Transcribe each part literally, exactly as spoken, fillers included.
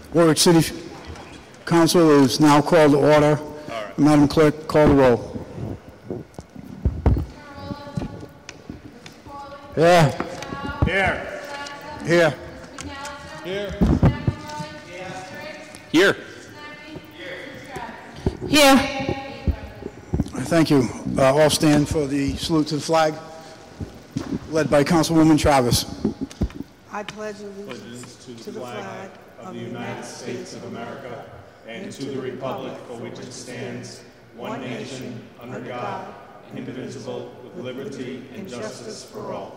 Warwick City Council is now called to order. Right. Madam Clerk, call the roll. Here. Here. Here. Here. Here. Here. Thank you. Uh, all stand for the salute to the flag, led by Councilwoman Travis. I pledge allegiance to, to the flag of the United States of America and to the republic for which it stands, one nation, under God, indivisible, with liberty and justice for all.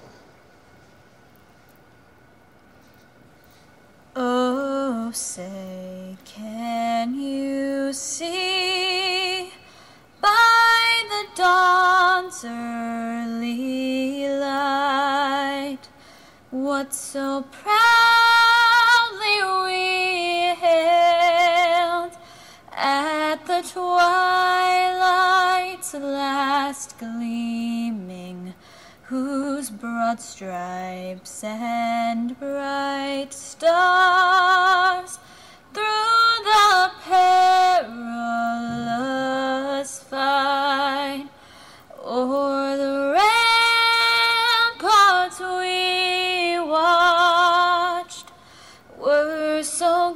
Oh, say, can you see by the dawn's early light what so proudly we hailed at the twilight's last gleaming, whose broad stripes and bright stars through the perilous fight o'er the ramparts we watched were so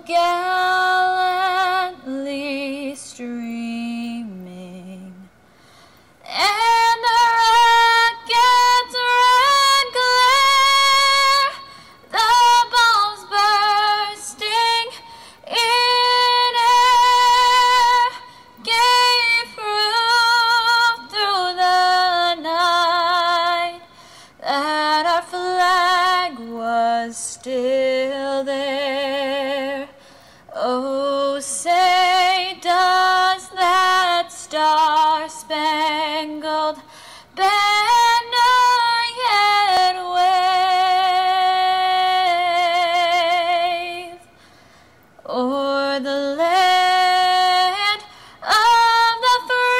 gallantly streaming, and the rocket's red glare, the bombs bursting in air, gave proof through the night that our flag was still there. Oh, say, does that star-spangled banner yet wave o'er the land of the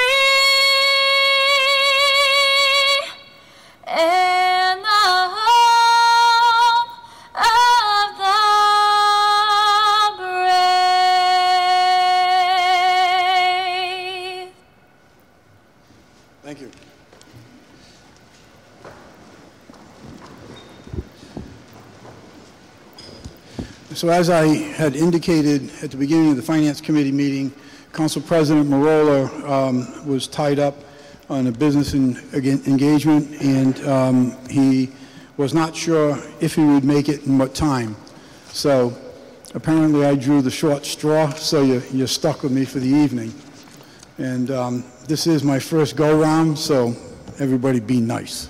free and the home of the brave? Thank you. So as I had indicated at the beginning of the Finance Committee meeting, Council President Marola um, was tied up on a business in, again, engagement, and um, he was not sure if he would make it and what time. So apparently I drew the short straw, so you, you're stuck with me for the evening. And um, this is my first go-round, so everybody be nice.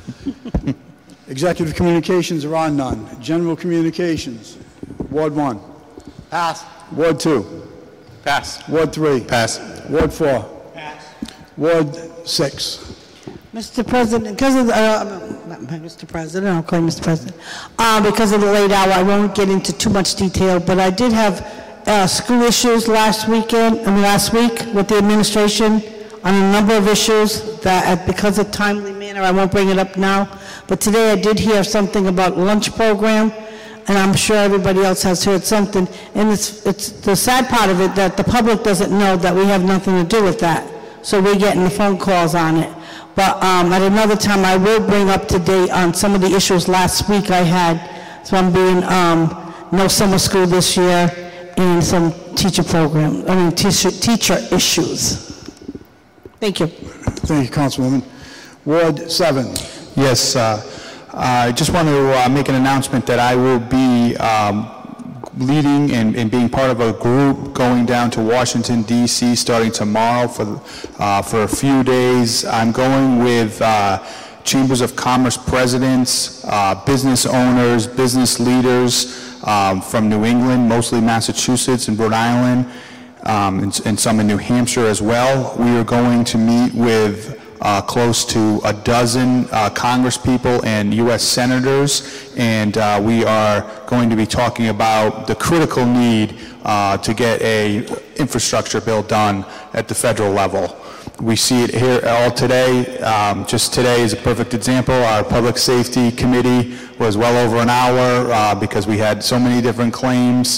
Executive communications are on none. General communications, Ward one. Pass. Ward two. Pass. Ward three. Pass. Ward four. Pass. Ward six. Mister President, because of the, uh, not Mister President, I'll call you Mister President, uh, because of the late hour, I won't get into too much detail, but I did have uh, school issues last weekend, I mean last week with the administration on a number of issues that, uh, because of timely manner, I won't bring it up now, but today I did hear something about lunch program, and I'm sure everybody else has heard something, and it's, it's the sad part of it that the public doesn't know that we have nothing to do with that, so we're getting the phone calls on it. But um, at another time, I will bring up to date on some of the issues last week I had. So I'm being um, no summer school this year and some teacher program, I mean teacher, teacher issues. Thank you. Thank you, Councilwoman. Ward seven. Yes, uh, I just want to uh, make an announcement that I will be um, leading and, and being part of a group going down to Washington, D C starting tomorrow for, uh, for a few days. I'm going with uh, Chambers of Commerce presidents, uh, business owners, business leaders um, from New England, mostly Massachusetts and Rhode Island, um, and, and some in New Hampshire as well. We are going to meet with Uh, close to a dozen uh, Congress people and U S senators, and uh, we are going to be talking about the critical need uh, to get a infrastructure bill done at the federal level. We see it here all today. Um, just today is a perfect example. Our Public Safety Committee was well over an hour uh, because we had so many different claims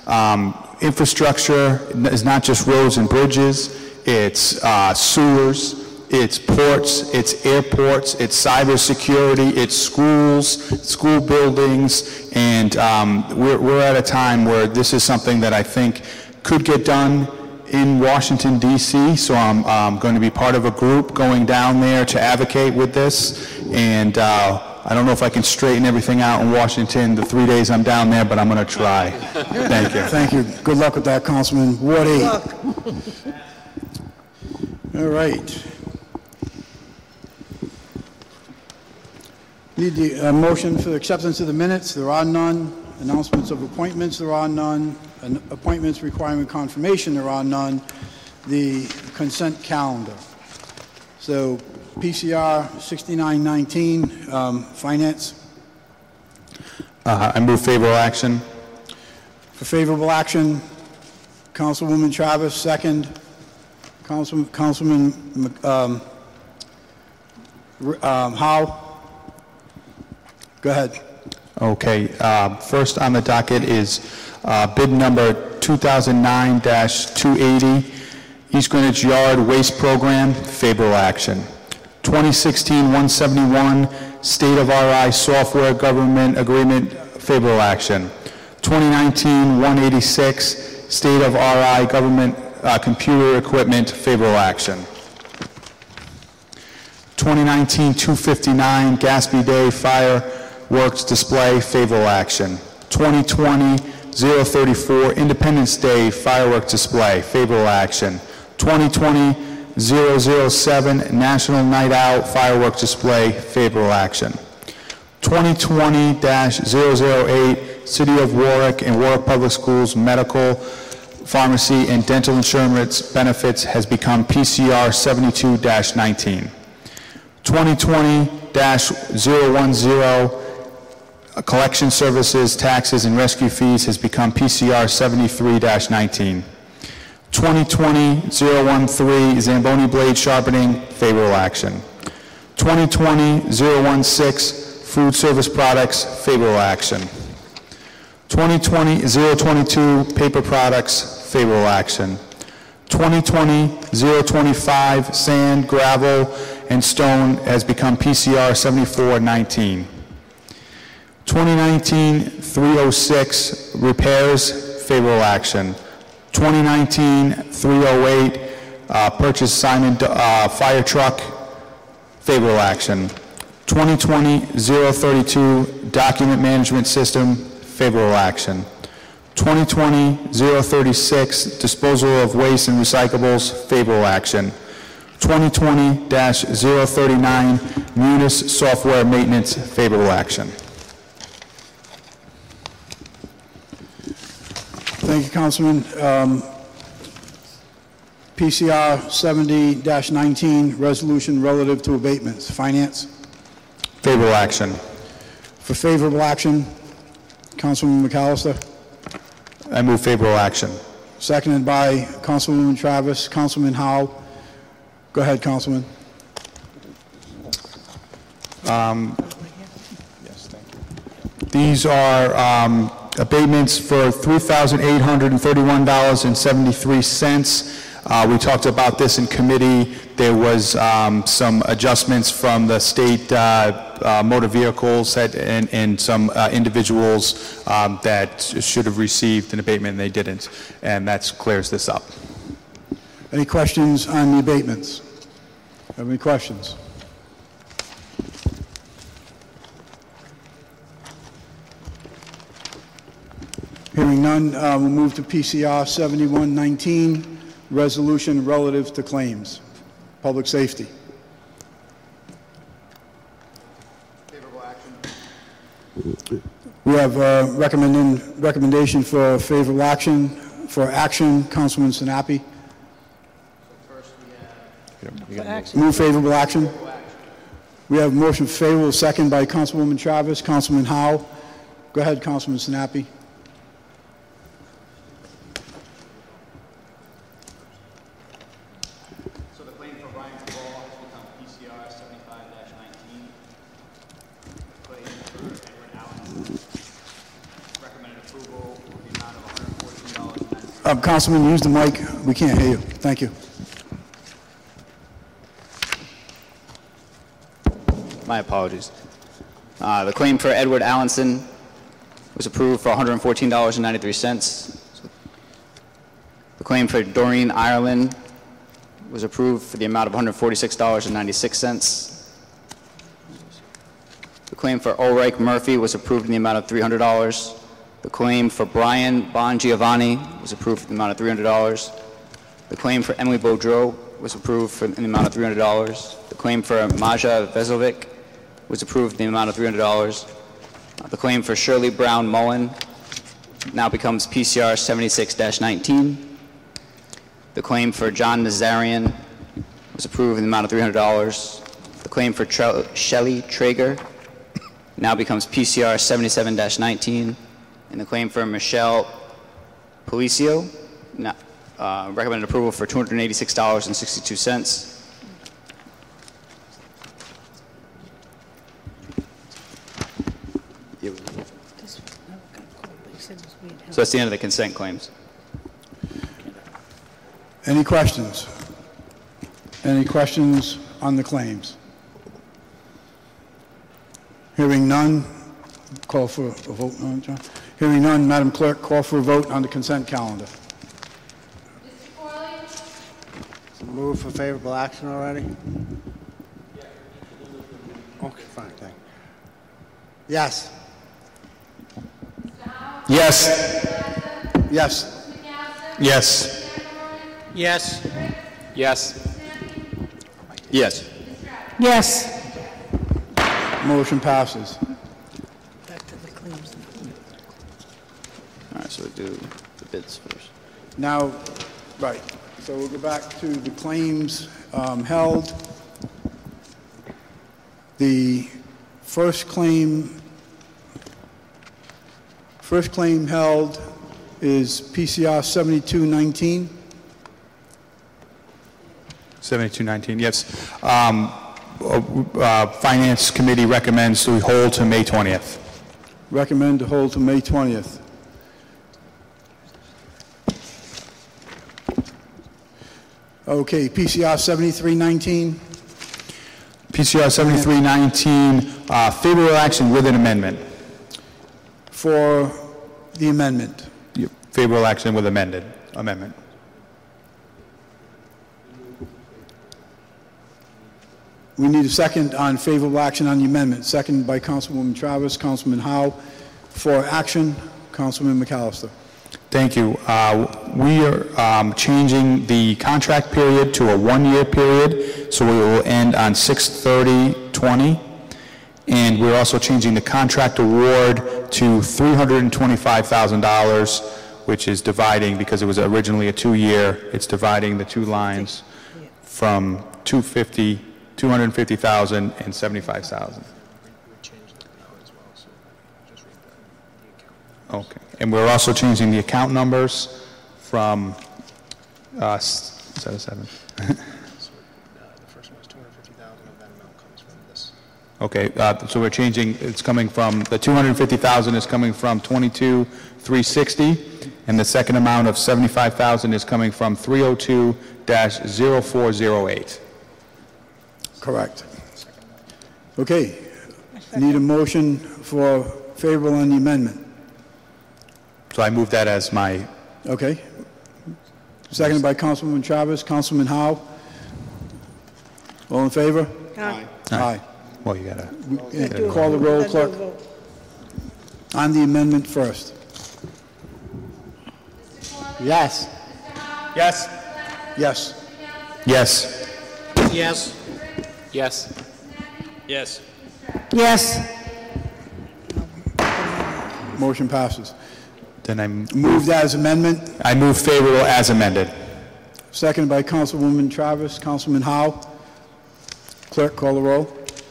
Um, Infrastructure is not just roads and bridges, it's uh, sewers, it's ports, it's airports, it's cybersecurity, it's schools, school buildings, and um, we're, we're at a time where this is something that I think could get done in Washington, D C, so I'm um, going to be part of a group going down there to advocate with this, and uh, I don't know if I can straighten everything out in Washington the three days I'm down there, but I'm going to try. Thank you. Thank you. Good luck with that, Councilman. Ward eight. All right. Need the uh, motion for acceptance of the minutes. There are none. Announcements of appointments. There are none. An appointments requiring confirmation. There are none. The consent calendar. So P C R sixty-nine nineteen, um, Finance. Uh, I move favorable action. For favorable action, Councilwoman Travis, second. Councilman, Councilman um, um, Howe. Go ahead. Okay. Uh, first on the docket is uh, bid number two thousand nine dash two eighty, East Greenwich Yard Waste Program, favorable action. twenty sixteen one seventy-one, State of R I Software Government Agreement, favorable action. twenty nineteen one eighty-six, State of R I Government uh, Computer Equipment, favorable action. twenty nineteen two fifty-nine, Gatsby Day Fireworks Display, favorable action. twenty twenty oh thirty-four, Independence Day Fireworks Display, favorable action. twenty twenty oh oh seven, National Night Out Fireworks Display, favorable action. twenty twenty dash zero zero eight, City of Warwick and Warwick Public Schools Medical, Pharmacy, and Dental Insurance Benefits has become P C R seventy-two dash nineteen. twenty twenty dash zero one zero, Collection Services, Taxes, and Rescue Fees has become P C R seventy-three dash nineteen. twenty twenty dash zero one three, Zamboni Blade Sharpening, favorable action. twenty twenty dash zero one six, Food Service Products, favorable action. twenty twenty dash zero two two, Paper Products, favorable action. twenty twenty dash zero two five, Sand, Gravel, and Stone has become P C R seventy-four nineteen. twenty nineteen dash three oh six, Repairs, favorable action. twenty nineteen dash three oh eight, uh, Purchase Simon uh, Fire Truck, favorable action. twenty twenty dash zero three two, Document Management System, favorable action. twenty twenty dash zero three six, Disposal of Waste and Recyclables, favorable action. twenty twenty dash zero three nine, Munis Software Maintenance, favorable action. Thank you, Councilman. Um, P C R seventy dash nineteen, resolution relative to abatements. Finance. Favorable action. For favorable action, Councilman McAllister. I move favorable action. Seconded by Councilwoman Travis. Councilman Howe. Go ahead, Councilman. Um, yes, thank you. These are um, abatements for three thousand eight hundred thirty-one dollars and seventy-three cents. Uh, we talked about this in committee. There was um, some adjustments from the state uh, uh, motor vehicles that, and, and some uh, individuals um, that should have received an abatement and they didn't, and that clears this up. Any questions on the abatements? Have any questions? Hearing none, uh, we'll move to P C R seventy-one nineteen, resolution relative to claims. Public safety. Favorable action. We have a recommending, recommendation for favorable action. For action, Councilman Sinapi. Move favorable action. We have motion favorable, second by Councilwoman Travis. Councilman Howe. Go ahead, Councilman Sinapi. So the claim for Ryan Cabral has become P C R seventy-five dash nineteen. Claim for Edward Allen, recommended approval for the amount of one hundred forty Uh, Councilman, use the mic. We can't hear you. Thank you. My apologies. Uh, The claim for Edward Allenson was approved for one hundred fourteen dollars and ninety-three cents. The claim for Doreen Ireland was approved for the amount of one hundred forty-six dollars and ninety-six cents. The claim for Ulrich Murphy was approved in the amount of three hundred dollars. The claim for Brian Bongiovanni was approved for the amount of three hundred dollars. The claim for Emily Boudreau was approved for in the amount of three hundred dollars. The claim for Maja Vezovic was approved in the amount of three hundred dollars. Uh, The claim for Shirley Brown Mullen now becomes P C R seventy-six dash nineteen. The claim for John Nazarian was approved in the amount of three hundred dollars. The claim for Tre- Shelley Traeger now becomes P C R seventy-seven dash nineteen. And the claim for Michelle Policio, now, uh, recommended approval for two hundred eighty-six dollars and sixty-two cents. So that's the end of the consent claims. Any questions? Any questions on the claims? Hearing none, call for a vote on it, John. Hearing none, Madam Clerk, call for a vote on the consent calendar. Move for favorable action already? Okay, fine, thank you. Yes. Yes. Yes. Yes. Yes. Yes. Yes. Yes. Motion passes. Back to the claims. All right, so we'll do the bids first. Now, right, so we'll go back to the claims um, held. The first claim, first claim held is P C R seventy-two nineteen. seventy-two nineteen, yes. Um, uh, uh, Finance Committee recommends we hold to May twentieth. Recommend to hold to May twentieth. Okay, P C R seventy-three nineteen. P C R seventy-three nineteen, uh, favorable action with an amendment. For the amendment. Yep. Favorable action with amended, amendment. We need a second on favorable action on the amendment. Second by Councilwoman Travis, Councilman Howe. For action, Councilman McAllister. Thank you. Uh, We are um, changing the contract period to a one-year period, so we will end on six thirty twenty. And we're also changing the contract award to three hundred twenty-five thousand dollars, which is dividing, because it was originally a two-year, it's dividing the two lines from two hundred fifty, two hundred fifty thousand and seventy-five thousand. Okay. And we're also changing the account numbers from, uh, s- is that a seven? The first one is two hundred fifty thousand, and that amount comes from this. Okay, uh, so we're changing, it's coming from, the two hundred fifty thousand is coming from twenty-two three sixty, and the second amount of seventy-five thousand is coming from three oh two dash zero four zero eight. Correct. Okay. Need a motion for favorable on the amendment. So I move that as my, Okay. Seconded by Councilwoman Travis, Councilman Howe. All in favor? Aye. Aye. well, you gotta, Uh, Call the roll, clerk. On the amendment first. Yes. yes? Yes. Yes. Yes. Yes. Yes. Yes. Motion passes. Then I, Moved as amendment, I move favorable as amended. seconded by Councilwoman Travis, Councilman Howe. Clerk, call the roll.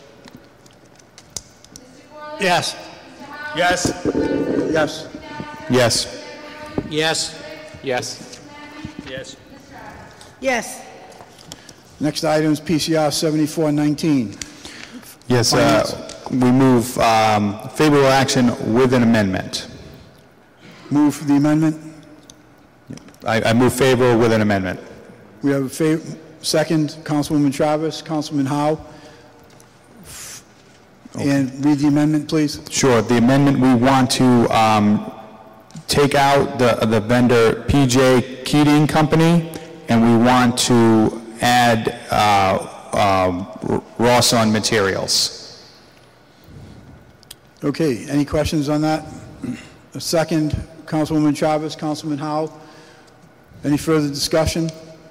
Yes. Yes. Yes. Yes. Yes. Yes. Yes. Yes. Next item is P C R seventy-four nineteen. Yes, uh, we move um, favorable action with an amendment. Move for the amendment. I, I move favorable with an amendment. We have a fa- second, Councilwoman Travis, Councilman Howe. And read the amendment, please. Sure. The amendment, we want to um, take out the, the vendor P J Keating Company, and we want to add uh, um, Rawson Materials. Okay, any questions on that? A second, Councilwoman Travis, Councilman Howe. Any further discussion?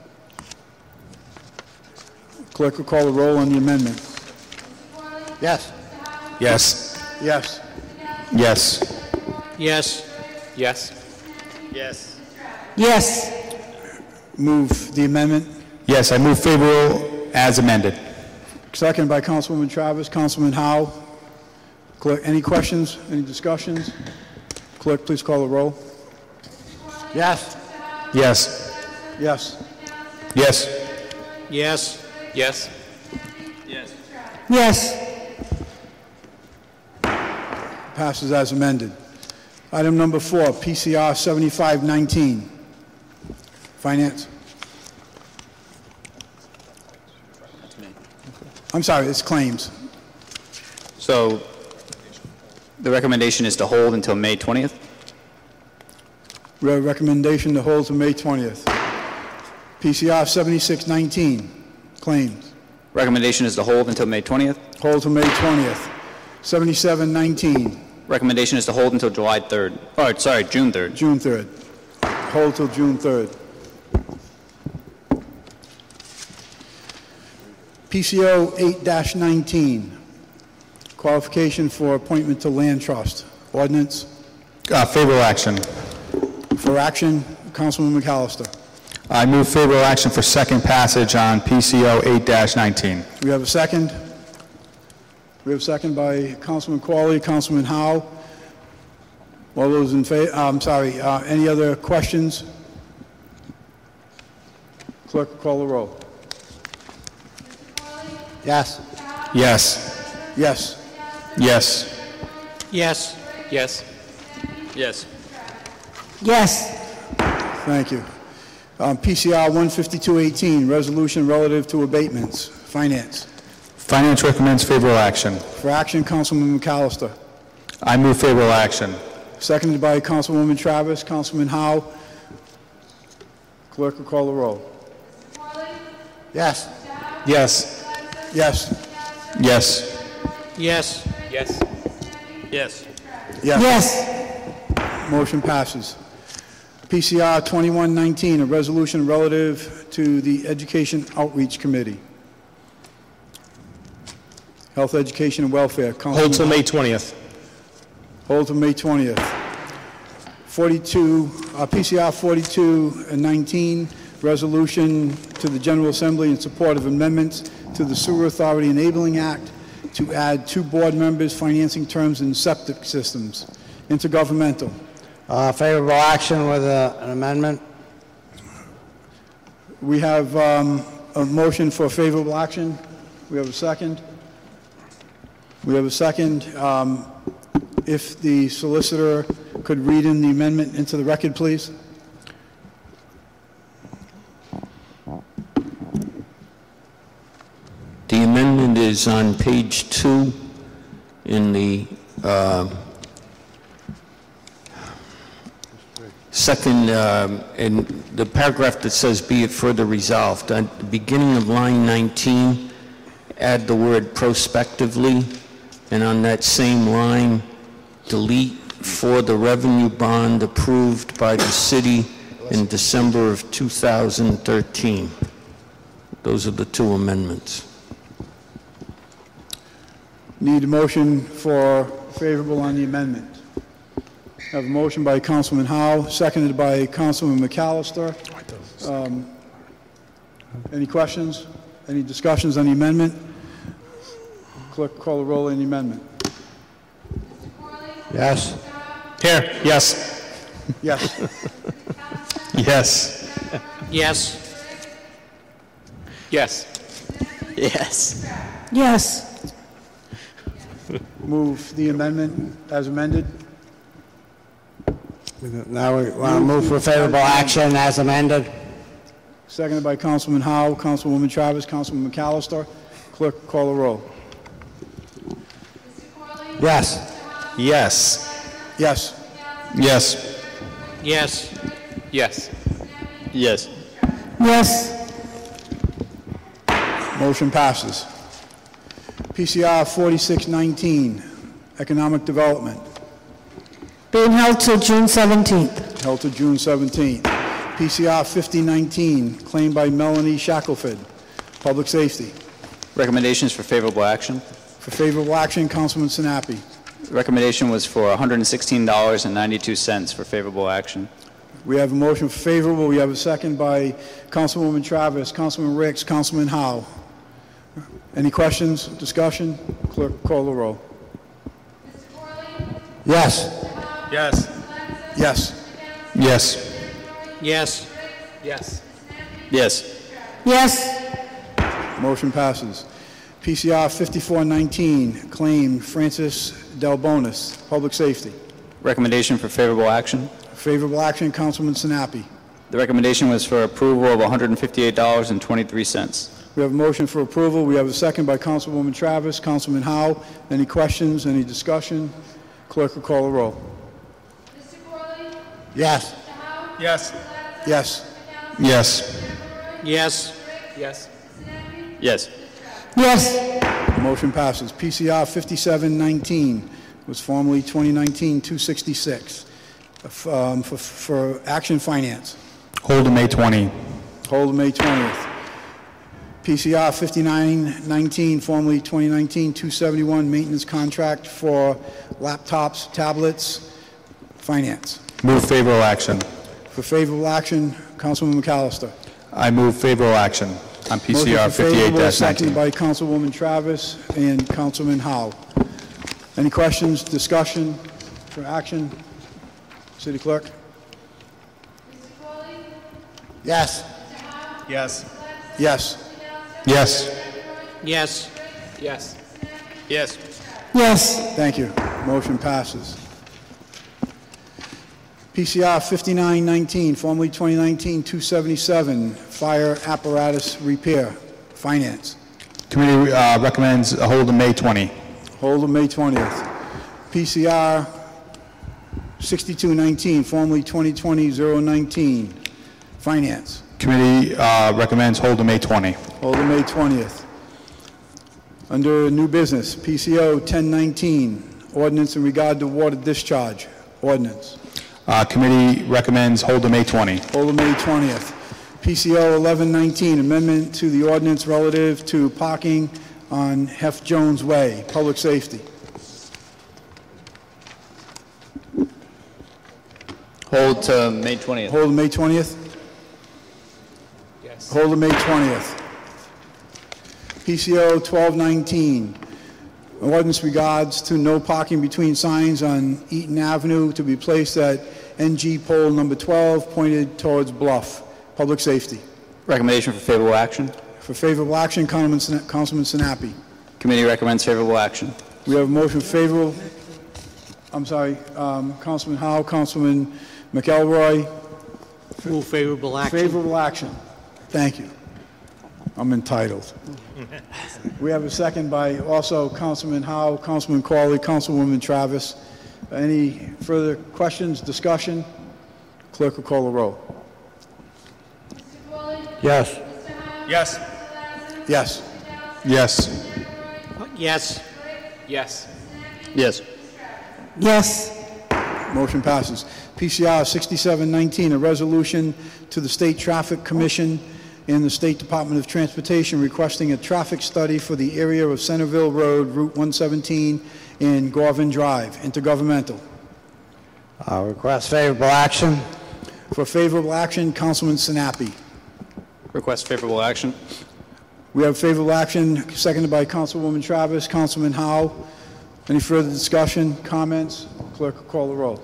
Clerk will call the roll on the amendment. Yes. Yes. Yes. Yes. Yes. Yes. Yes. Yes. Move the amendment. Yes, I move favorable as amended. Second by Councilwoman Travis, Councilman Howe. Clerk, any questions, any discussions? Clerk, please call the roll. Yes. Yes. Yes. Yes. Yes. Yes. Yes. Passes as amended. Item number four, P C R seventy-five nineteen. Finance. I'm sorry, it's claims. So the recommendation is to hold until May twentieth. We have a recommendation to hold to May twentieth. P C R seventy-six nineteen, claims. Recommendation is to hold until May twentieth. Hold to May twentieth. seventy-seven nineteen, Recommendation is to hold until July third. Oh, sorry, June third. June third. Hold till June third. P C O eight nineteen, qualification for appointment to land trust. Ordinance. Uh, favorable action. For action, Councilman McAllister. I move favorable action for second passage on P C O eight nineteen. We have a second. We have a second by Councilman Qualley, Councilman Howe. All those in favor, I'm sorry, uh, any other questions? Clerk, call the roll. Yes. Yes. Yes. Yes. Yes. Yes. Yes. Yes. Thank you. Um, P C R one fifty-two eighteen, resolution relative to abatements. Finance. Finance recommends favorable action. For action, Councilman McAllister. I move favorable action. Seconded by Councilwoman Travis, Councilman Howe. Clerk will call the roll. Yes. Yes. Yes. Yes. Yes. Yes. Yes. Yes. Yes. Motion passes. P C R twenty-one nineteen, a resolution relative to the Education Outreach Committee. Health, Education, and Welfare. Hold till Councilman- May twentieth. Hold to May twentieth. forty-two, uh, P C R forty-two nineteen, resolution to the General Assembly in support of amendments to the Sewer Authority Enabling Act to add two board members, financing terms, and septic systems. Intergovernmental. Uh, favorable action with uh, an amendment. We have um, a motion for favorable action. We have a second. We have a second. Um, If the solicitor could read in the amendment into the record, please. The amendment is on page two in the uh, second, um, in the paragraph that says, "Be it further resolved." At the beginning of line nineteen, add the word prospectively, and on that same line, delete "for the revenue bond approved by the city in December of two thousand thirteen. Those are the two amendments. Need a motion for favorable on the amendment. Have a motion by Councilman Howe, seconded by Councilman McAllister. Um, Any questions? Any discussions on the amendment? Clerk, call the roll on the amendment. Yes. Here. Yes. Yes. Yes. Yes. Yes. Yes. Yes. Move the amendment as amended. Now we want to move for favorable action as amended. Seconded by Councilman Howe, Councilwoman Travis, Councilman McAllister. Clerk, call the roll. Yes. Yes. Yes. Yes. Yes. Yes. Yes. Yes. Motion passes. P C R forty-six nineteen, Economic Development, Being held till June seventeenth. held to June seventeenth. P C R fifty nineteen, claimed by Melanie Shackelford, Public Safety. Recommendations for favorable action. For favorable action, Councilman Sinapi. Recommendation was for one hundred sixteen dollars and ninety-two cents for favorable action. We have a motion for favorable. We have a second by Councilwoman Travis, Councilman Ricks, Councilman Howe. Any questions, discussion? Clerk, call the roll. Yes. Yes. Yes. Yes. Yes. Yes. Yes. Yes. Motion passes. P C R fifty-four nineteen, claim Francis Delbonis, Public Safety. Recommendation for favorable action. Favorable action, Councilman Sinapi. The recommendation was for approval of one hundred fifty-eight dollars and twenty-three cents. We have a motion for approval. We have a second by Councilwoman Travis, Councilman Howe. Any questions, any discussion? Clerk will call the roll. Yes. Yes. Yes. Yes. Yes. Yes. Yes. Yes. Motion passes. P C R fifty-seven nineteen was formerly twenty nineteen two sixty-six um, for, for Action Finance. Hold to May twentieth. Hold to May twentieth. P C R fifty-nine nineteen, formerly twenty nineteen two seventy-one, maintenance contract for laptops, tablets, finance. Move favorable action. For favorable action, Councilman McAllister. I move favorable action on P C R Motion for favorable, fifty-eight seconded nineteen. by Councilwoman Travis and Councilman Howe. Any questions, discussion for action? City Clerk? Yes. Yes. Yes. Yes. Yes. Yes. Yes. Yes. Thank you. Motion passes. P C R fifty-nine nineteen, formerly twenty nineteen two seventy-seven, fire apparatus repair, finance. Committee uh, recommends a hold to May twentieth. Hold of May twentieth. P C R sixty-two nineteen, formerly twenty twenty oh nineteen, finance. Committee uh, recommends hold to May twentieth. Hold of May twentieth. Under new business, P C O ten nineteen, ordinance in regard to water discharge, ordinance. Uh, Committee recommends hold to May twentieth. Hold of May twentieth. P C O eleven nineteen, amendment to the ordinance relative to parking on Hef Jones Way, public safety. Hold to May twentieth. Hold of May twentieth? Yes. Hold of May twentieth. P C O twelve nineteen, ordinance regards to no parking between signs on Eaton Avenue to be placed at N G pole number twelve pointed towards Bluff, public safety. Recommendation for favorable action. For favorable action, Councilman Sin- Councilman Sinapi. Committee recommends favorable action. We have a motion favorable, I'm sorry, um, Councilman Howe, Councilman McElroy. Move favorable action. Favorable action. Thank you. I'm entitled. We have a second by also Councilman Howe, Councilman Corley, Councilwoman Travis. Any further questions, discussion? Clerk will call the roll. Yes. Yes. Yes. Yes. Yes. Yes. Yes. Yes. Motion passes. P C R sixty-seven nineteen, a resolution to the State Traffic Commission and the State Department of Transportation requesting a traffic study for the area of Centerville Road, Route one seventeen, and Gorvin Drive, intergovernmental. Uh, request favorable action. For favorable action, Councilman Sinapi. Request favorable action. We have favorable action, seconded by Councilwoman Travis, Councilman Howe. Any further discussion, comments? Clerk will call the roll.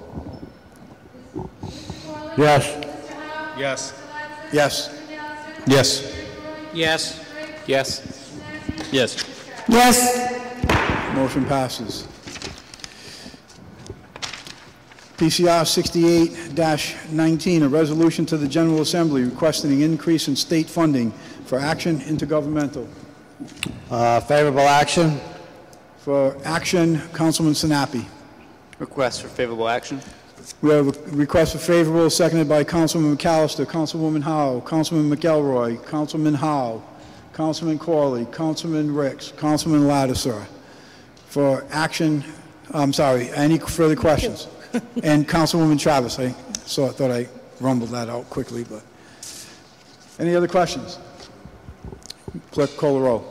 Yes. Yes. Yes. Yes. Yes. Yes. Yes. Yes. Motion passes. P C R sixty-eight nineteen, a resolution to the General Assembly requesting an increase in state funding for Action Intergovernmental. Uh, Favorable action? For Action, Councilman Sinapi. Request for favorable action. We have a request for favorable, seconded by Councilman McAllister, Councilwoman Howe, Councilman McElroy, Councilman Howe, Councilman Corley, Councilman Ricks, Councilman Lattiser. For Action, I'm sorry, any further questions? And Councilwoman Travis, I saw, thought I rumbled that out quickly, but. Any other questions? Clerk, call the roll.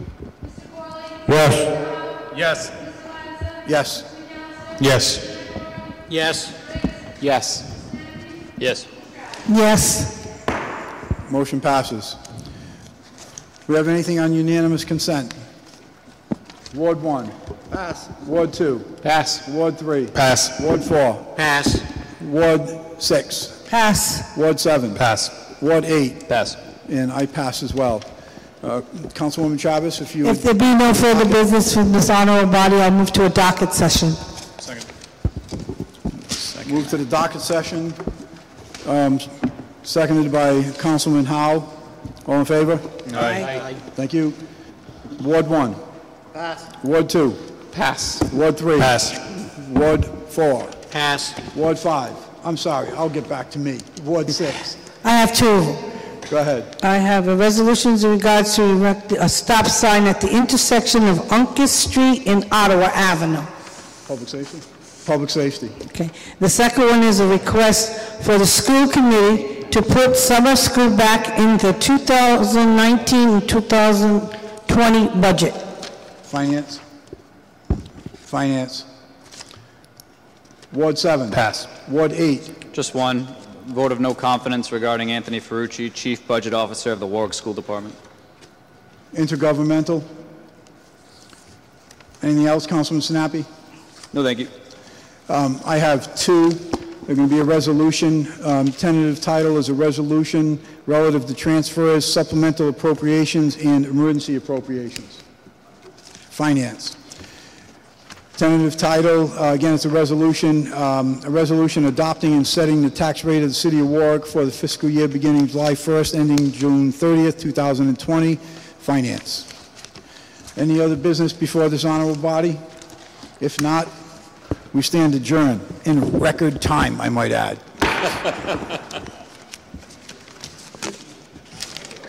Yes. Yes. Yes. Yes. Yes. Yes. Yes. Yes. Motion passes. We have anything on unanimous consent? Ward one. Pass. Ward two. Pass. Ward three. Pass. Ward four. Pass. Ward six. Pass. Ward seven. Pass. Ward eight. Pass. And I pass as well. Uh, Councilwoman Travis, if you... If there be no further business from this honorable body, I move to a docket session. Move to the docket session, um, seconded by Councilman Howe. All in favor? Aye. Thank you. Ward one. Pass. Ward two. Pass. Ward three. Pass. Ward four. Pass. Ward five. I'm sorry, I'll get back to me. Ward six. I have two. Go ahead. I have a resolution in regards to erect a stop sign at the intersection of Uncas Street and Ottawa Avenue. Public safety? Public safety. Okay. The second one is a request for the school committee to put summer school back in the two thousand nineteen and two thousand twenty budget. Finance? Finance. Ward seven. Pass. Ward eight. Just one. Vote of no confidence regarding Anthony Ferrucci, Chief Budget Officer of the Warwick School Department. Intergovernmental. Anything else, Councilman Sinapi? No, thank you. Um, I have two. They're going to be a resolution. Um, tentative title is a resolution relative to transfers, supplemental appropriations, and emergency appropriations. Finance. Tentative title, uh, again, it's a resolution, um, a resolution adopting and setting the tax rate of the City of Warwick for the fiscal year beginning July first, ending June thirtieth, two thousand twenty. Finance. Any other business before this honorable body? If not, we stand adjourned in record time, I might add.